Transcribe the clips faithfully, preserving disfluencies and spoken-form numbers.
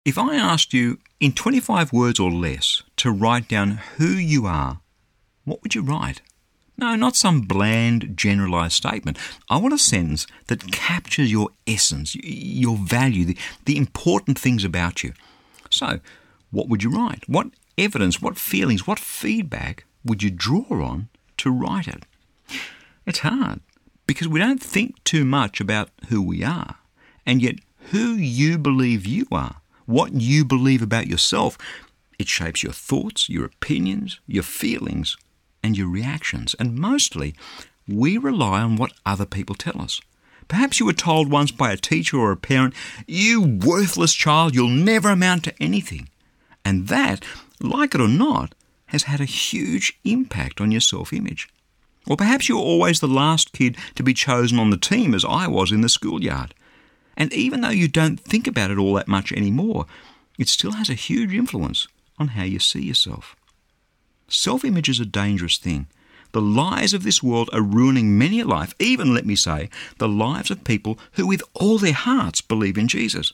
If I asked you in twenty-five words or less to write down who you are, what would you write? No, not some bland, generalised statement. I want a sentence that captures your essence, your value, the, the important things about you. So, what would you write? What evidence, what feelings, what feedback would you draw on to write it? It's hard because we don't think too much about who we are, and yet who you believe you are, what you believe about yourself, it shapes your thoughts, your opinions, your feelings, and your reactions. And mostly, we rely on what other people tell us. Perhaps you were told once by a teacher or a parent, "You worthless child, you'll never amount to anything." And that, like it or not, has had a huge impact on your self-image. Or perhaps you were always the last kid to be chosen on the team, as I was in the schoolyard. And even though you don't think about it all that much anymore, it still has a huge influence on how you see yourself. Self-image is a dangerous thing. The lies of this world are ruining many a life, even, let me say, the lives of people who with all their hearts believe in Jesus.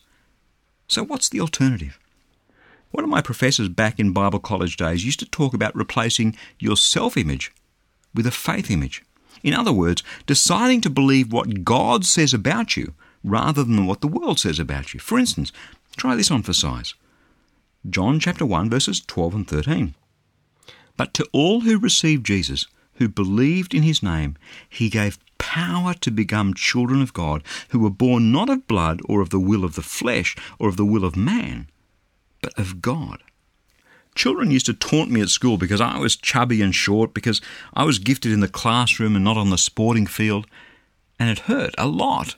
So what's the alternative? One of my professors back in Bible college days used to talk about replacing your self-image with a faith image. In other words, deciding to believe what God says about you rather than what the world says about you. For instance, try this on for size. John chapter one, verses twelve and thirteen. "But to all who received Jesus, who believed in his name, he gave power to become children of God, who were born not of blood or of the will of the flesh or of the will of man, but of God." Children used to taunt me at school because I was chubby and short, because I was gifted in the classroom and not on the sporting field, and it hurt a lot.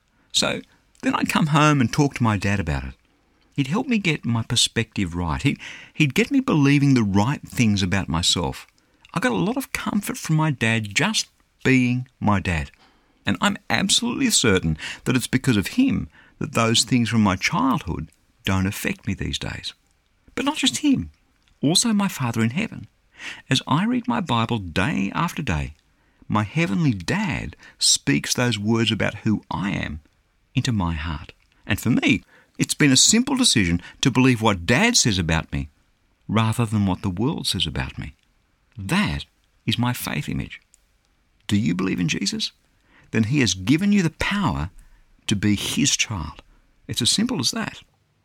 So then I'd come home and talk to my dad about it. He'd help me get my perspective right. He'd, he'd get me believing the right things about myself. I got a lot of comfort from my dad just being my dad. And I'm absolutely certain that it's because of him that those things from my childhood don't affect me these days. But not just him, also my Father in heaven. As I read my Bible day after day, my heavenly dad speaks those words about who I am into my heart. And for me, it's been a simple decision to believe what Dad says about me rather than what the world says about me. That is my faith image. Do you believe in Jesus? Then he has given you the power to be his child. It's as simple as that.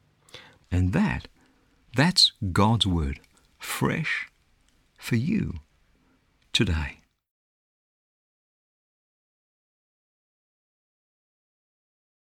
And that, that's God's word, fresh for you today.